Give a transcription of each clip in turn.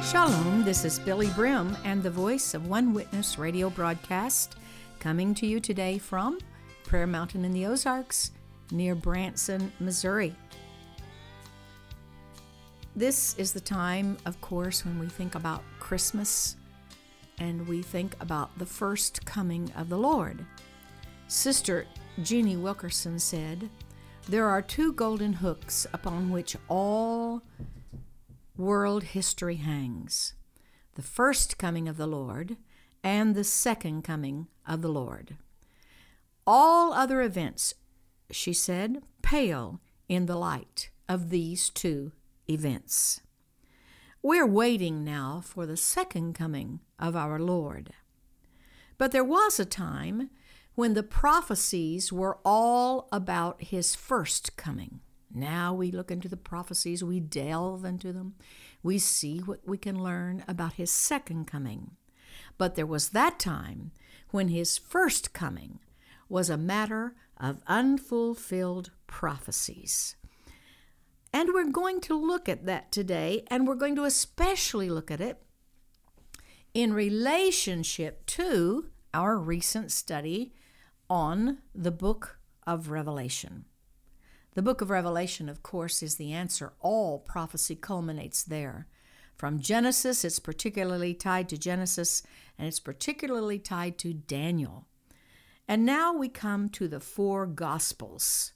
Shalom, this is Billy Brim and the voice of One Witness radio broadcast coming to you today from Prayer Mountain in the Ozarks near Branson, Missouri. This is the time, of course, when we think about Christmas and we think about the first coming of the Lord. Sister Jeannie Wilkerson said, "There are two golden hooks upon which all world history hangs, the first coming of the Lord and the second coming of the Lord. All other events," she said, "pale in the light of these two events." We're waiting now for the second coming of our Lord. But there was a time when the prophecies were all about his first coming. Now we look into the prophecies, we delve into them, we see what we can learn about his second coming. But there was that time when his first coming was a matter of unfulfilled prophecies. And we're going to look at that today, and we're going to especially look at it in relationship to our recent study on the book of Revelation. The book of Revelation, of course, is the answer. All prophecy culminates there. From Genesis, it's particularly tied to Genesis, and it's particularly tied to Daniel. And now we come to the four Gospels.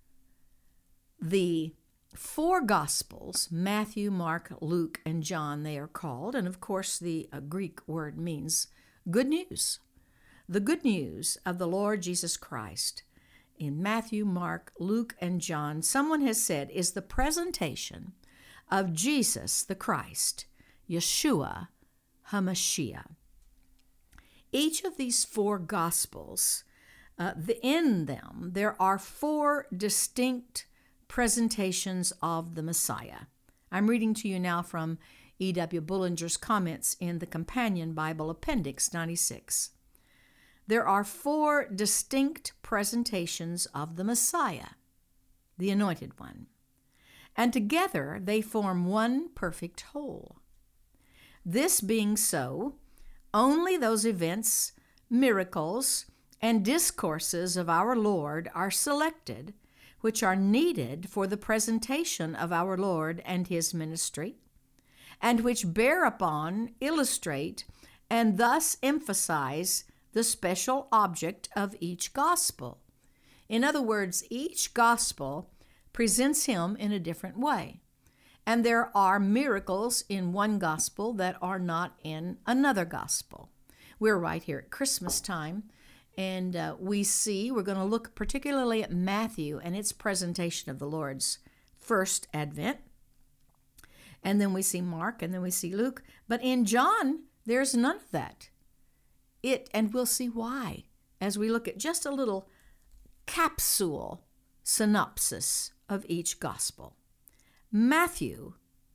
The four Gospels, Matthew, Mark, Luke, and John, they are called. And of course, the Greek word means good news. The good news of the Lord Jesus Christ. In Matthew, Mark, Luke, and John, someone has said, is the presentation of Jesus the Christ, Yeshua HaMashiach. Each of these four Gospels, in them, there are four distinct presentations of the Messiah. I'm reading to you now from E.W. Bullinger's comments in the Companion Bible Appendix 96. There are four distinct presentations of the Messiah, the Anointed One, and together they form one perfect whole. This being so, only those events, miracles, and discourses of our Lord are selected, which are needed for the presentation of our Lord and his ministry, and which bear upon, illustrate, and thus emphasize the special object of each gospel. In other words, each gospel presents him in a different way. And there are miracles in one gospel that are not in another gospel. We're right here at Christmas time, and we're going to look particularly at Matthew and its presentation of the Lord's first advent. And then we see Mark, and then we see Luke. But in John, there's none of that. And we'll see why as we look at just a little capsule synopsis of each gospel. Matthew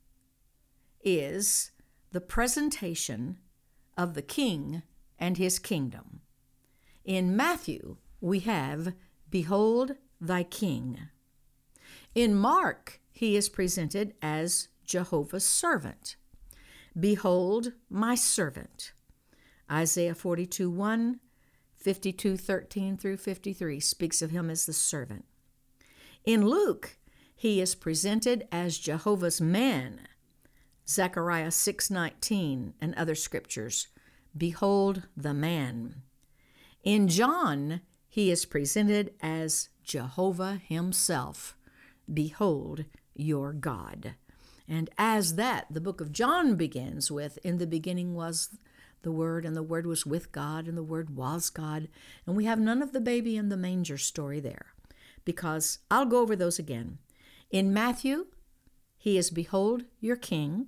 is the presentation of the King and his kingdom. In Matthew, we have, "Behold thy King." In Mark, he is presented as Jehovah's servant. "Behold my servant." Isaiah 42:1, 52:13 through 53 speaks of him as the servant. In Luke, he is presented as Jehovah's man. Zechariah 6:19 and other scriptures, "Behold the man." In John, he is presented as Jehovah himself. "Behold your God." And as that, the book of John begins with, "In the beginning was the Word, and the Word was with God, and the Word was God." And we have none of the baby in the manger story there, because I'll go over those again. In Matthew, he is, "Behold your King."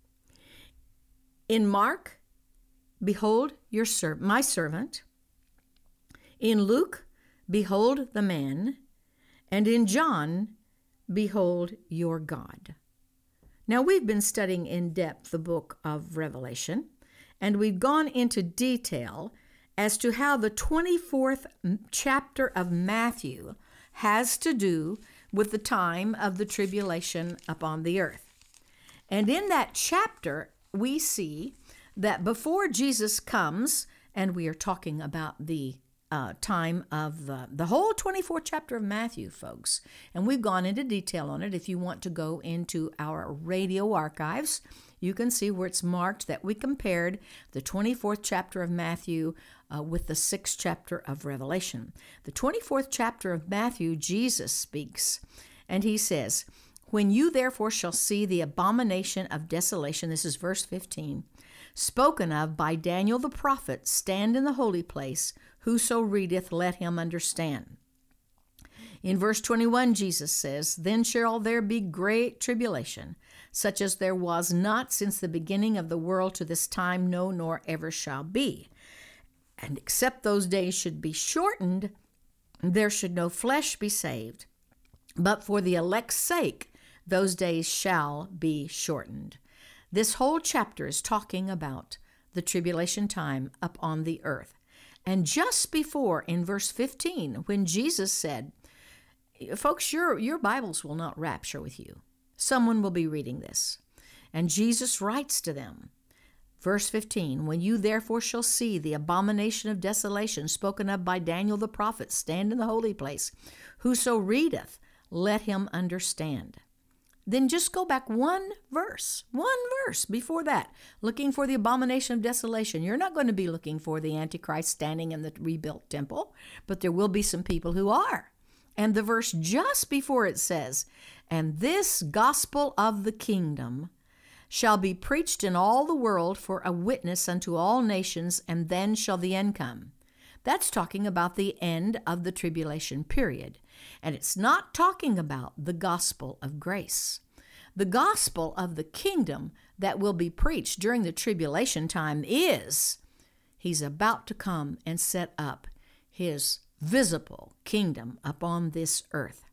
In Mark, "Behold my servant." In Luke, "Behold the man." And in John, "Behold your God." Now, we've been studying in depth the book of Revelation, and we've gone into detail as to how the 24th chapter of Matthew has to do with the time of the tribulation upon the earth. And in that chapter, we see that before Jesus comes, and we are talking about the time of the whole 24th chapter of Matthew, folks, and we've gone into detail on it. If you want to go into our radio archives, you can see where it's marked that we compared the 24th chapter of Matthew with the 6th chapter of Revelation. The 24th chapter of Matthew, Jesus speaks, and he says, "When you therefore shall see the abomination of desolation," this is verse 15, "spoken of by Daniel the prophet, stand in the holy place, whoso readeth, let him understand." In verse 21, Jesus says, "Then shall there be great tribulation, such as there was not since the beginning of the world to this time, no, nor ever shall be. And except those days should be shortened, there should no flesh be saved. But for the elect's sake, those days shall be shortened." This whole chapter is talking about the tribulation time up on the earth. And just before, in verse 15, when Jesus said, folks, your Bibles will not rapture with you. Someone will be reading this. And Jesus writes to them, verse 15, "When you therefore shall see the abomination of desolation spoken of by Daniel the prophet stand in the holy place, whoso readeth, let him understand." Then just go back one verse before that, looking for the abomination of desolation. You're not going to be looking for the Antichrist standing in the rebuilt temple, but there will be some people who are. And the verse just before it says, "And this gospel of the kingdom shall be preached in all the world for a witness unto all nations, and then shall the end come." That's talking about the end of the tribulation period. And it's not talking about the gospel of grace. The gospel of the kingdom that will be preached during the tribulation time is he's about to come and set up his visible kingdom upon this earth.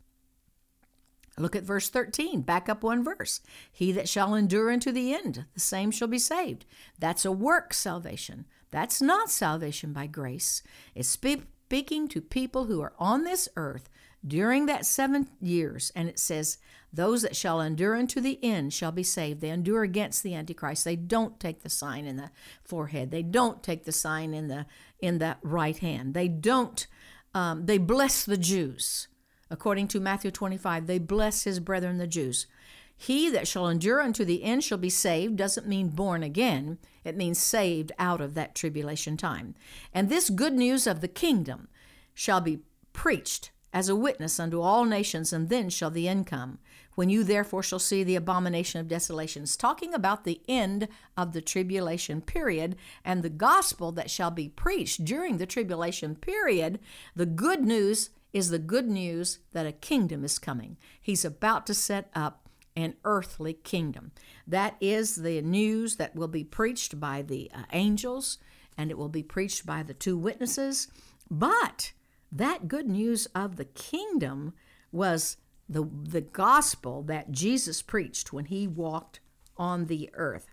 Look at verse 13. Back up one verse. "He that shall endure unto the end, the same shall be saved." That's a work salvation. That's not salvation by grace. It's speaking to people who are on this earth during that 7 years. And it says, "Those that shall endure unto the end shall be saved." They endure against the Antichrist. They don't take the sign in the forehead. They don't take the sign in the right hand. They don't. They bless the Jews. According to Matthew 25, they bless his brethren, the Jews. "He that shall endure unto the end shall be saved" doesn't mean born again. It means saved out of that tribulation time. "And this good news of the kingdom shall be preached as a witness unto all nations, and then shall the end come. When you therefore shall see the abomination of desolation." It's talking about the end of the tribulation period, and the gospel that shall be preached during the tribulation period. The good news is the good news that a kingdom is coming. He's about to set up an earthly kingdom. That is the news that will be preached by the angels, and it will be preached by the 2 witnesses. But that good news of the kingdom was the gospel that Jesus preached when he walked on the earth.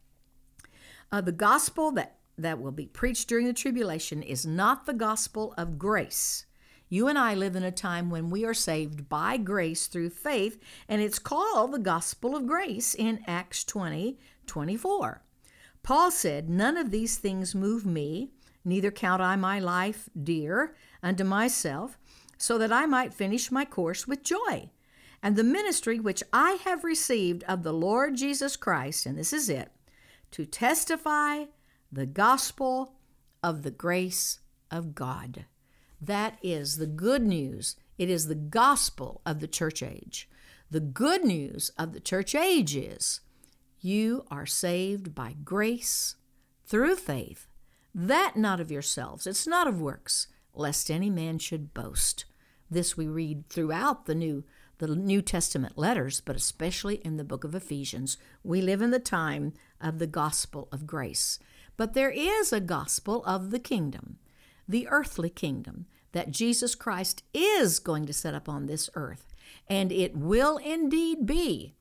The gospel that will be preached during the tribulation is not the gospel of grace. You and I live in a time when we are saved by grace through faith, and it's called the gospel of grace in Acts 20:24. Paul said, "None of these things move me, neither count I my life dear unto myself, so that I might finish my course with joy. And the ministry which I have received of the Lord Jesus Christ," and this is it, "to testify the gospel of the grace of God." That is the good news. It is the gospel of the church age. The good news of the church age is you are saved by grace through faith, that not of yourselves. It's not of works, lest any man should boast. This we read throughout the New Testament letters, but especially in the book of Ephesians. We live in the time of the gospel of grace. But there is a gospel of the kingdom, the earthly kingdom, that Jesus Christ is going to set up on this earth. And it will indeed be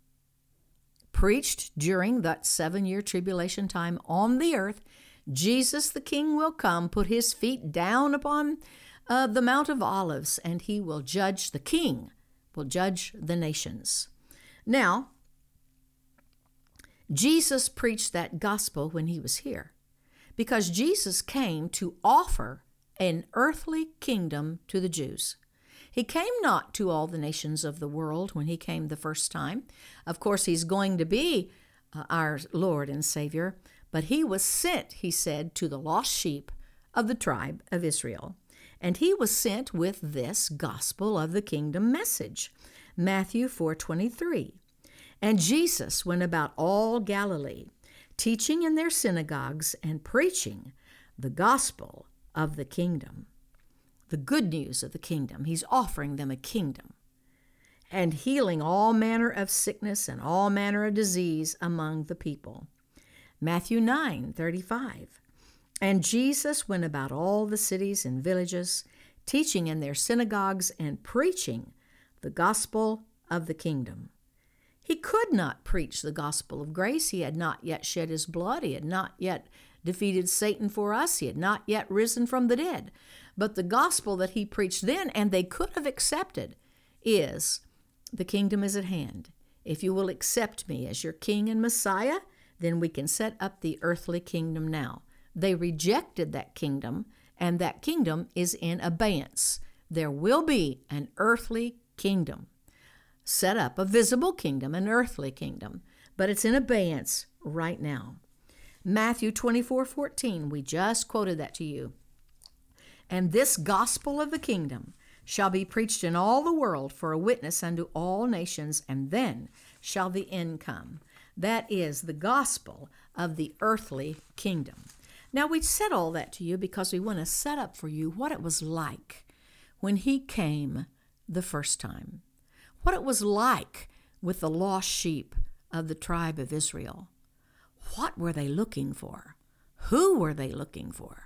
preached during that 7-year tribulation time on the earth. Jesus the King will come, put his feet down upon the Mount of Olives, and he will judge, the King will judge the nations. Now, Jesus preached that gospel when he was here because Jesus came to offer an earthly kingdom to the Jews. He came not to all the nations of the world when he came the first time. Of course, he's going to be our Lord and Savior, but he was sent, he said, to the lost sheep of the tribe of Israel. And he was sent with this gospel of the kingdom message. Matthew 4:23. And Jesus went about all Galilee, teaching in their synagogues and preaching the gospel of the kingdom. The good news of the kingdom. He's offering them a kingdom. And healing all manner of sickness and all manner of disease among the people. Matthew 9:35. And Jesus went about all the cities and villages, teaching in their synagogues and preaching the gospel of the kingdom. He could not preach the gospel of grace. He had not yet shed his blood. He had not yet defeated Satan for us. He had not yet risen from the dead. But the gospel that he preached then, and they could have accepted, is the kingdom is at hand. If you will accept me as your king and Messiah, then we can set up the earthly kingdom now. They rejected that kingdom, and that kingdom is in abeyance. There will be an earthly kingdom set up, a visible kingdom, an earthly kingdom, but it's in abeyance right now. Matthew 24:14, we just quoted that to you. And this gospel of the kingdom shall be preached in all the world for a witness unto all nations, and then shall the end come. That is the gospel of the earthly kingdom. Now, we said all that to you because we want to set up for you what it was like when he came the first time. What it was like with the lost sheep of the tribe of Israel. What were they looking for? Who were they looking for?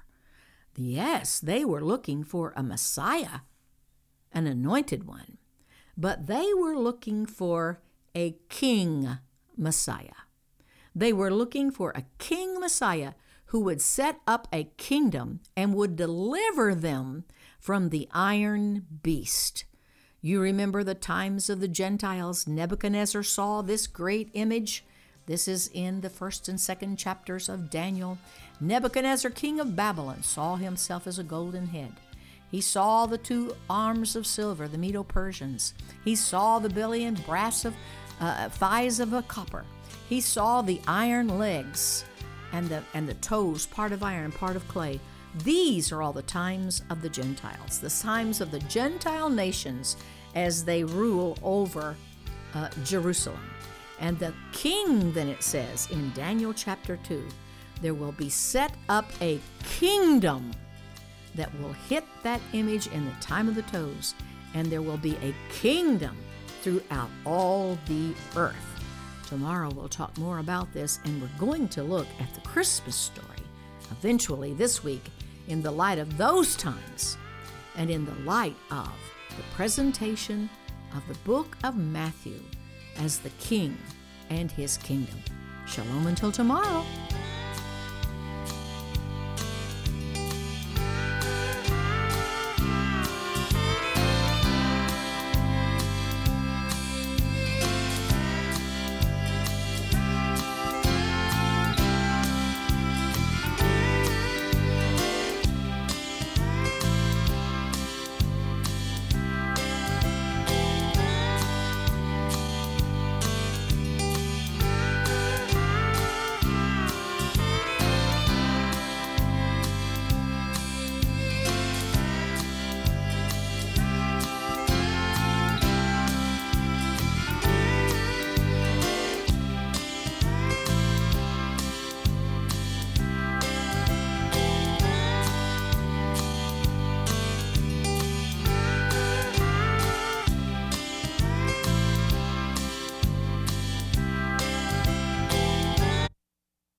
Yes, they were looking for a Messiah, an anointed one, but they were looking for a king Messiah. They were looking for a king Messiah who would set up a kingdom and would deliver them from the iron beast. You remember the times of the Gentiles. Nebuchadnezzar saw this great image. This is in the 1st and 2nd chapters of Daniel. Nebuchadnezzar, king of Babylon, saw himself as a golden head. He saw the 2 arms of silver, the Medo-Persians. He saw the belly and brass of thighs of a copper. He saw the iron legs and the toes, part of iron, part of clay. These are all the times of the Gentiles, the times of the Gentile nations as they rule over Jerusalem. And the king, then it says in Daniel chapter 2, there will be set up a kingdom that will hit that image in the time of the toes, and there will be a kingdom throughout all the earth. Tomorrow we'll talk more about this, and we're going to look at the Christmas story eventually this week in the light of those times and in the light of the presentation of the book of Matthew as the King and his kingdom. Shalom until tomorrow.